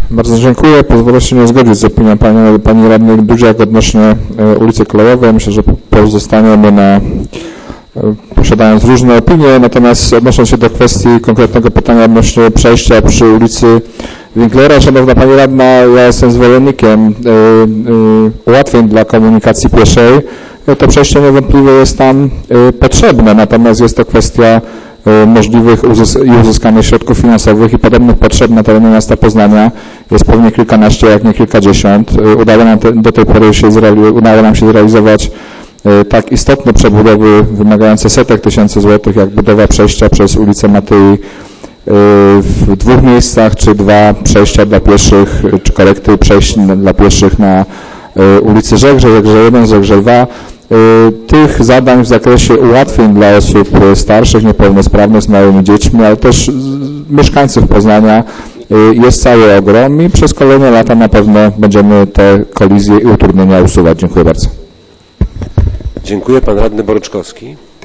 Bardzo dziękuję. Pozwolę się nie zgodzić z opinią pani radnej Dudziak odnośnie ulicy Kolejowej. Myślę, że pozostaniemy posiadając różne opinie, natomiast odnosząc się do kwestii konkretnego pytania odnośnie przejścia przy ulicy Winklera, szanowna pani radna, ja jestem zwolennikiem ułatwień dla komunikacji pieszej. To przejście niewątpliwie jest tam potrzebne, natomiast jest to kwestia możliwych uzyskanych środków finansowych i podobnych potrzeb na terenie miasta Poznania jest pewnie kilkanaście, jak nie kilkadziesiąt. Do tej pory udało nam się zrealizować tak istotne przebudowy wymagające setek tysięcy złotych, jak budowa przejścia przez ulicę Matyi w 2 miejscach, czy 2 przejścia dla pieszych, czy korekty przejść dla pieszych na ulicy Żegrze, Żegrze 1, Żegrze 2. Tych zadań w zakresie ułatwień dla osób starszych, niepełnosprawnych, z małymi dziećmi, ale też mieszkańców Poznania jest cały ogrom i przez kolejne lata na pewno będziemy te kolizje i utrudnienia usuwać. Dziękuję bardzo. Dziękuję. Pan radny Boryczkowski.